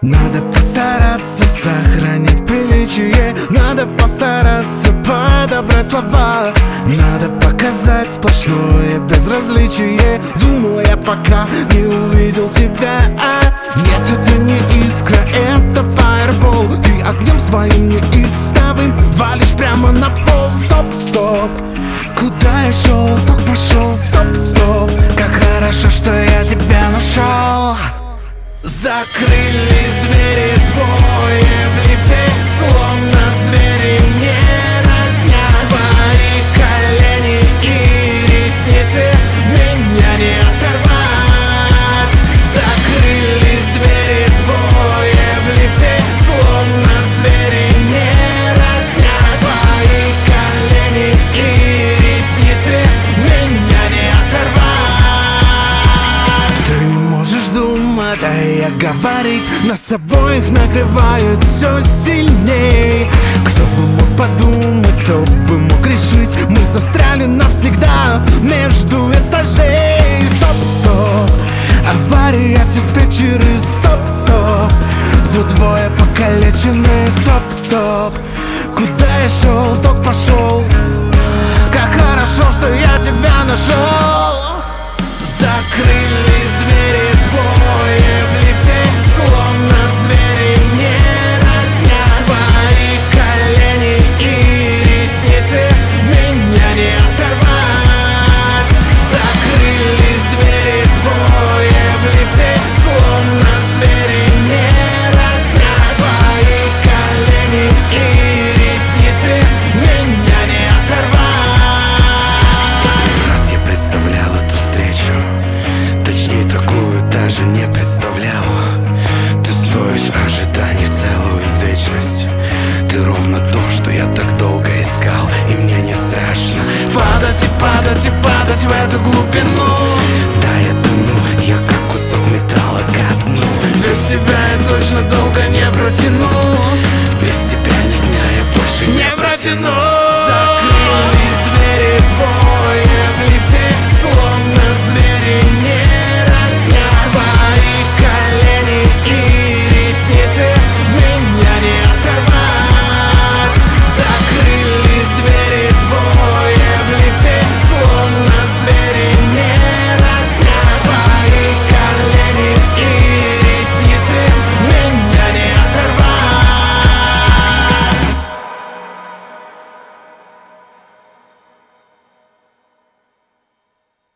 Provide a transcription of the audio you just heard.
Надо постараться сохранить приличие, надо постараться подобрать слова, надо показать сплошное безразличие. Думал я, пока не увидел тебя. Нет, это не искра, это фаербол. Ты огнем своим неистовым валишь прямо на пол. Стоп, стоп, куда я шел, так пошел. Стоп, стоп, как хорошо, что я тебя нашел. Закрылись двери двое в лифте, словно звери не разнят. Твои колени и ресницы меня не оторвать. Закрылись двери двое в лифте, словно звери не разнят. Твои колени и ресницы меня не оторвать. Ты не можешь думать, а я говорить. Нас обоих накрывают все сильней. Кто бы мог подумать, кто бы мог решить, мы застряли навсегда между этажей. Стоп, стоп, авария диспетчеры. Стоп, стоп, тут двое покалеченных. Стоп, стоп, куда я шел, ток пошел. Как хорошо, что я тебя нашел. Закрылись двери двое в лифте, словно звери не разнят. Твои колени и ресницы меня не оторвать. Закрылись двери двое в лифте, словно звери не разнят. Твои колени и ресницы меня не оторвать. Сотни раз я представлял эту встречу, точнее такую даже не представлял. Ты стоишь ожиданий целую вечность. Ты ровно то, что я так долго искал, и мне не страшно падать и падать и падать в эту глубину. Да, я тону, я как кусок металла ко дну. Без тебя я точно долго не протяну. Без тебя ни дня я больше Не протяну.